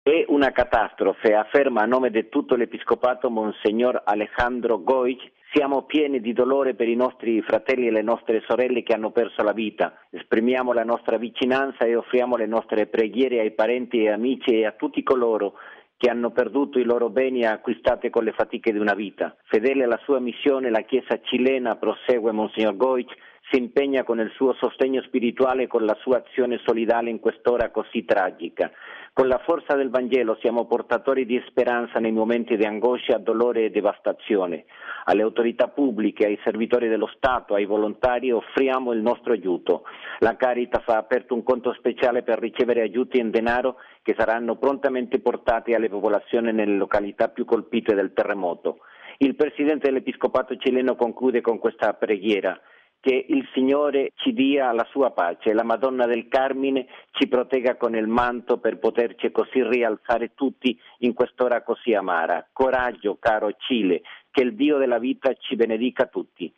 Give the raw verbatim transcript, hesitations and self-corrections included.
È una catastrofe, afferma a nome di tutto l'Episcopato Monsignor Alejandro Goic. Siamo pieni di dolore per i nostri fratelli e le nostre sorelle che hanno perso la vita. Esprimiamo la nostra vicinanza e offriamo le nostre preghiere ai parenti e amici e a tutti coloro che hanno perduto i loro beni acquistati con le fatiche di una vita. Fedele alla sua missione, la Chiesa cilena, prosegue Monsignor Goic, si impegna con il suo sostegno spirituale e con la sua azione solidale in quest'ora così tragica. Con la forza del Vangelo siamo portatori di speranza nei momenti di angoscia, dolore e devastazione. Alle autorità pubbliche, ai servitori dello Stato, ai volontari offriamo il nostro aiuto. La Caritas ha aperto un conto speciale per ricevere aiuti in denaro che saranno prontamente portati alle popolazioni nelle località più colpite dal terremoto. Il Presidente dell'Episcopato cileno conclude con questa preghiera: che il Signore ci dia la sua pace e la Madonna del Carmine ci protegga con il manto per poterci così rialzare tutti in quest'ora così amara. Coraggio, caro Cile, che il Dio della vita ci benedica tutti.